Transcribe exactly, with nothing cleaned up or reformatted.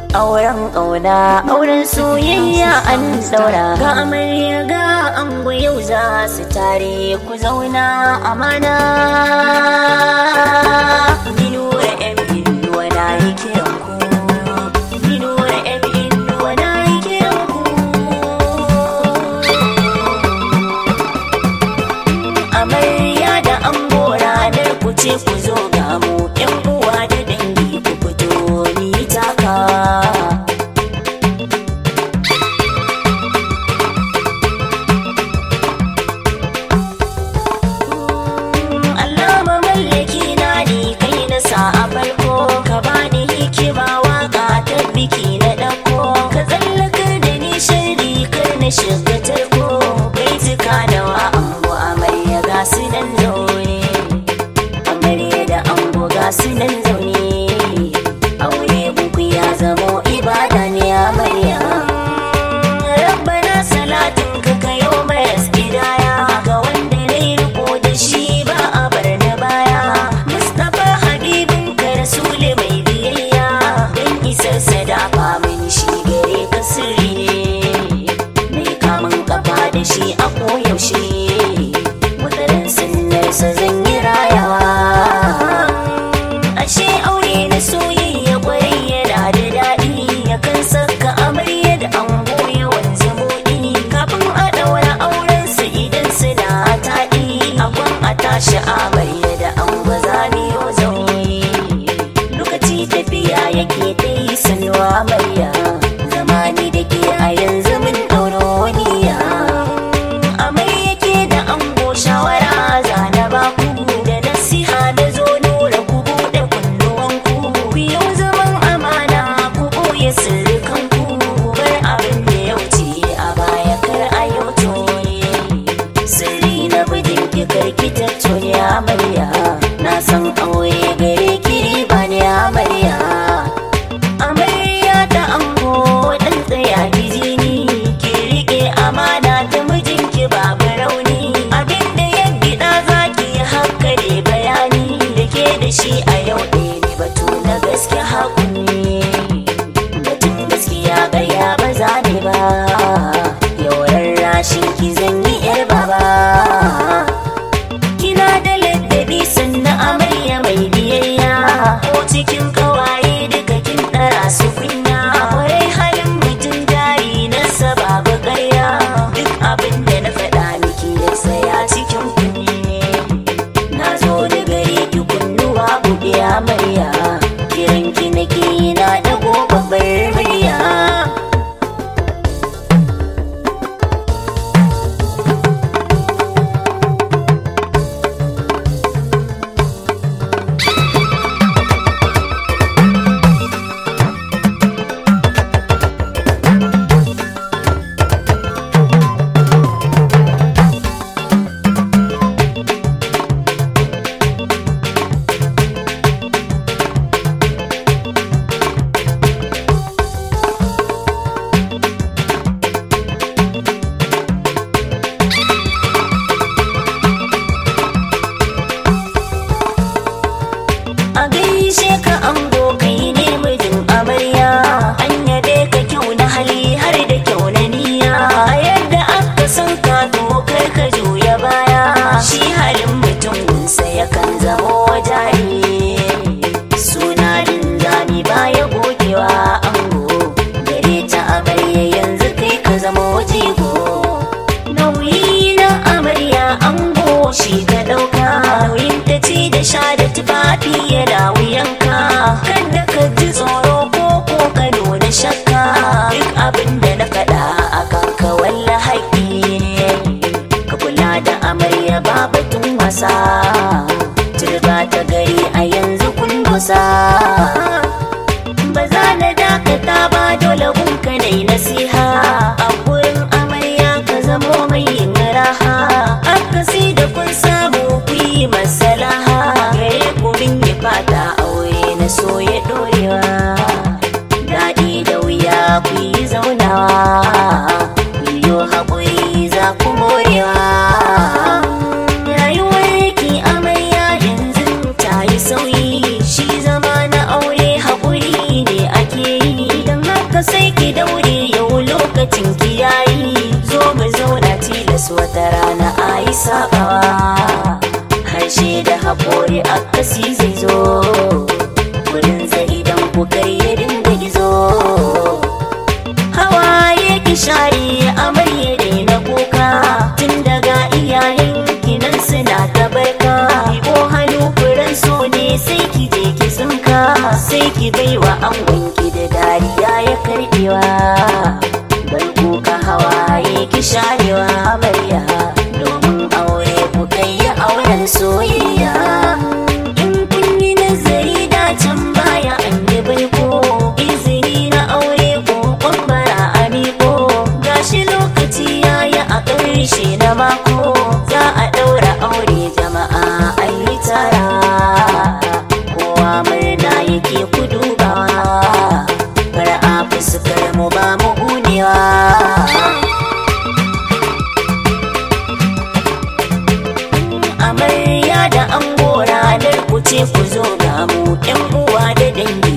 auren ƙauna auren soyayya an daura ga amarya ga ango yau za su tare ku zauna amana. Binura yan binduwa na yi kiran ku, Binura yan binduwa na yi kiran ku. Amarya da ango ranar ku ce ku zo ga mu yan uwa da dangi ku fito ni taka. Biki na ɗauko ka tsallakar da ni shari kar na shiga tarko bai tuka nawa ango amarya ga su nan zaune, amarya da ango ga su nan zaune, aure buku ya zamo ibada ne amarya. Rabbana salatin ka kayo maras gidaya ga wanda na yi riko da shi ba a bar na baya. Mustapha habibin ka rasuli mai biyayya don isar sadafa mini shi gare ka sirri ne mai kamun kafa da shi a koyaushe wataran sunnarsa zan yi rayawa. Ashe aure na soyayya kwarai yana da daɗi yakan saka amarya da ango yawan zumuɗi kafin a ɗaura aurensu idan suna taɗi akwan a tashi amarya da ango zaniyo zaune lokaci tafiya yake ta yi sanuwa amarya zamani da ke a yanzu mun ɗauro niyya. Amarya ke da ango shawara zana baku da nasiha da zo nura ku buɗe kunnuwanku ku yau zaman amana ku ɓoye sirrikanku bar abin da ya wuce a baya kar a yau tone sirri na bijin ki karki tattone amarya na san aure gare ki riba ne amarya. Amarya da ango ɗan tsaya jini ki riƙe amana ta mijinki babu rauni abinda ya gida zaki haka ne bayani da ke da shi a yau ɗaya ne batu na gaske hakuri batun gaskiya ƙarya ba za ne ba yau rarrashin ki zan yi yar baba. Kina da ladabi sannan amarya mai biyayya ko cikin ƙawaye duka kin ɗara su kunya kwarai halin mutum jari na sababu ƙarya duk abin da na faɗa miki ya tsaya cikin kunne na zo da gare ki kunnuwa buɗe amarya kiran ki nake na ɗago babbar murya. A gaishe ka ango kai ne mijin amarya an yabe ka kyau na hali har da kyau na niyya a yadda aka san ka to kar ka juya baya shi halin mutum gunsa yakan zamo jari suna linzami baya gogewa ango gare ta amarya yanzu kai ka zamo jigo nauyi na amarya ango shi ka ɗauka nauyin ta ci da sha da tufafi yana wuyanka kada ka ji tsoro ko ko ka nuna shakka duk abin da na faɗa a kanka walla haƙƙi ne ka kula da amarya ba batun wasa turba ta gari a yanzu kun dosa ba za na dakata ba dole gunka na yi nasiha a gurin amarya ka zamo mai yin raha akasi da kun samu ku yi masalaha gare ku min yi fata aure na so ya dorewa daɗi da wuya ku yi zaunawa ku yi haƙuri za ku morewa rayuwar ki amarya yanzu ta yi sauyi shi zama na aure haƙuri ne ake yi don bai sabawa, harshe da haƙori akasi zai zo, wurin zai idan ku kai ya dinga gizo. Hawaye ki share amarya dai na kuka, tun daga iyayen kinan suna ta barka. Ko hannu furen so ne sai ki je ki tsinka, sai ki baiwa angonki da dariya ya karbewa. Bar kuka hawaye ki sharewa amarya, domin aure ku kai ya auren soyayya. In kun yi nazari da can baya an yi baiko, izini na aure ko kwambara a miko. Gashi lokaci yayi a ƙarshe na mako, za a ɗaura aure jama'a an yi tara. Kowa murna yake ku dubawa, fara'a fuskar mu ba mu gunewa. Amarya da ango ranar ku ce ku zo ga mu, 'yan uwa da dangi